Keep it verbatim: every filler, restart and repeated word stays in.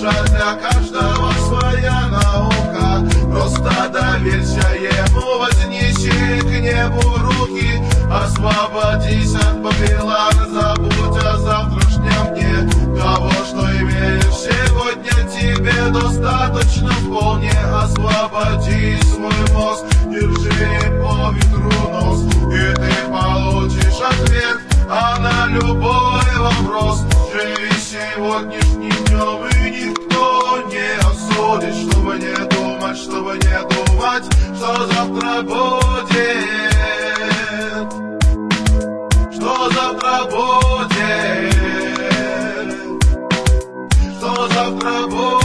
душа для каждого своя наука. Просто доверься ему, вознеси к небу руки. Освободись от попела, забудь о завтрашнем дне. Того, что имеешь сегодня, тебе достаточно вполне. Освободи свой мозг, держи по ветру нос, и ты получишь ответ а на любой вопрос. Живи сегодняшним днем, и никто не осудит. Чтобы не думать, чтобы не думать, что завтра будет, что завтра будет, что завтра будет.